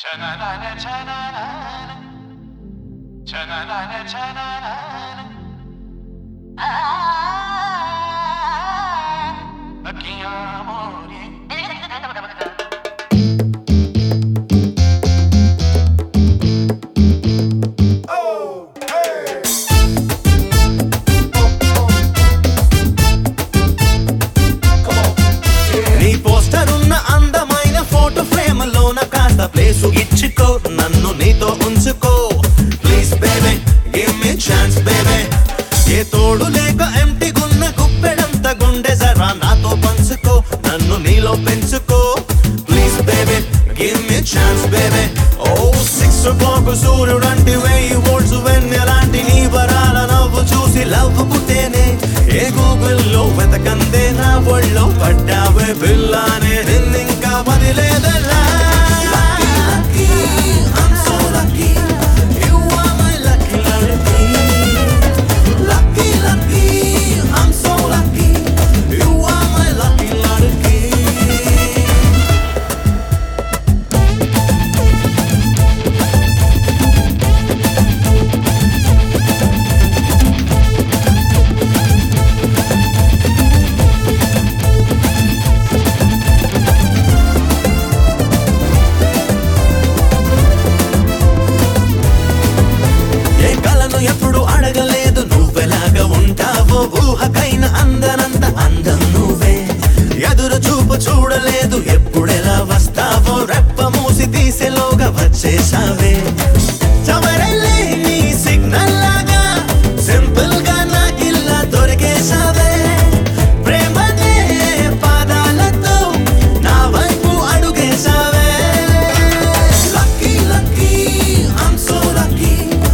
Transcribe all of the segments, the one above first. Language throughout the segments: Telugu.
ప్లేసు ఇచ్చుకో నన్ను నీతో ఉంచుకో please baby give me chance baby ఏ తోడు లేక ఎంటీ గున్న గుప్పెడంత గుండె జరా నాతో పంచుకో నన్ను నీలో పెంచుకో please baby give me chance baby ఓ 6 o'clock సూర్యుడంటి 1000 volts వెన్నెలాంటి నీ వరాల నవ్వు చూసి లవ్ పుట్టేనే ఏ గూగుల్లో వెతకందే నా ఒళ్ళో పడ్డావే పిల్లానే నిన్నింకా వదిలేదలా ఎప్పుడు అడగలేదు నువ్వెలాగా ఉంటావో ఊహకైన అందనంత అందం నువ్వే ఎదురు చూపు చూడలేదు ఎప్పుడెలా వస్తావో రెప్ప మూసి తీసేలోగా వచ్చేసావే చవరెళ్ళే నీ సిగ్నల్ లాగా సింపుల్ గా నాకిల్లా దొరికేసావే ప్రేమనే పాదాలతో నా వైపు అడుగేసావే lucky lucky I'm so lucky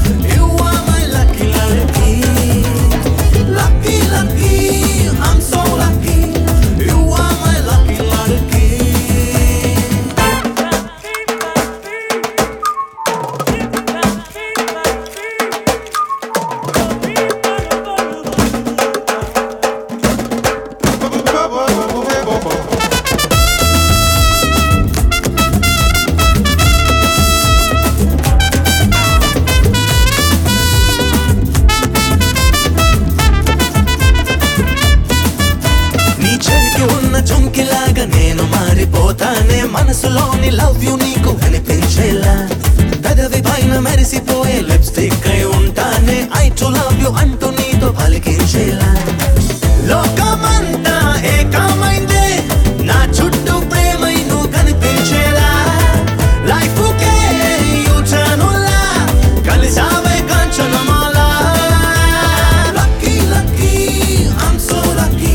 చుంకిలాగా నేను మారిపోతానే మనసులోని లవ్ యు నీకు అనిపించేలా పెదవి పైన మెరిసిపోయే లిప్స్టిక్ అయి ఉంటానే ఐ టు లవ్ యు అంటూ నీతో పలికించేలా లోకమంతా ఏకమైందే నా చుట్టూ ప్రేమై నువ్వు కనిపించేలా లైఫ్ కే యూటర్నులా కలిసావే Kanchanamala lucky lucky I'm so lucky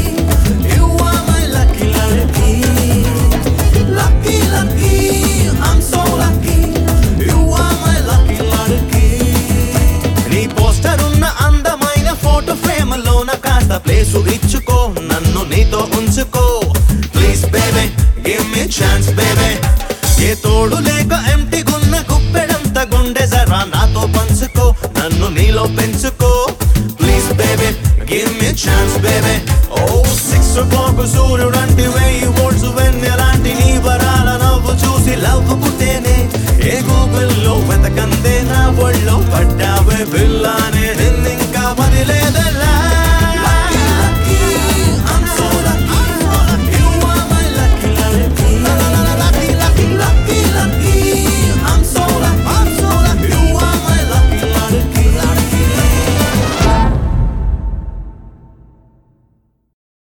place ఇచ్చుకో నన్ను నీతో ఉంచుకో please baby give me chance baby ఏ తోడు లేక ఎంటీ గున్న గుప్పెడంత గుండె జరా నాతో పంచుకో నన్ను నీలో పెంచుకో please baby give me chance baby ఓ 6 o'clock సూర్యుడంటి 1000 volts వెన్నెలాంటి నీ వరాల నవ్వు చూసి లవ్ పుట్టేనే ఏ గూగుల్లో వెతకందే నా ఒళ్ళో పడ్డావే పిల్లానే